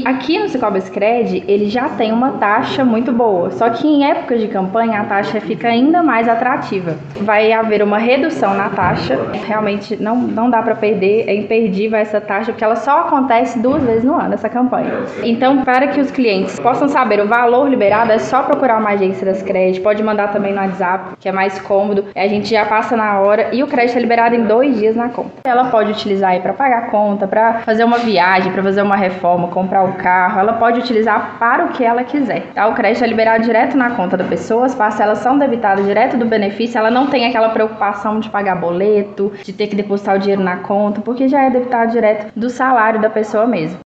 Aqui no Cicobi Sicredi, ele já tem uma taxa muito boa, só que em épocas de campanha a taxa fica ainda mais atrativa. Vai haver uma redução na taxa, realmente não dá para perder, é imperdível essa taxa, porque ela só acontece 2 vezes no ano, essa campanha. Então, para que os clientes possam saber o valor liberado, é só procurar uma agência da Sicredi, pode mandar também no WhatsApp, que é mais cômodo, a gente já passa na hora e o crédito é liberado em 2 dias na conta. Ela pode utilizar aí para pagar a conta, para fazer uma viagem, para fazer uma reforma, comprar o carro, ela pode utilizar para o que ela quiser. Tá? O crédito é liberado direto na conta da pessoa, as parcelas são debitadas direto do benefício, ela não tem aquela preocupação de pagar boleto, de ter que depositar o dinheiro na conta, porque já é debitado direto do salário da pessoa mesmo.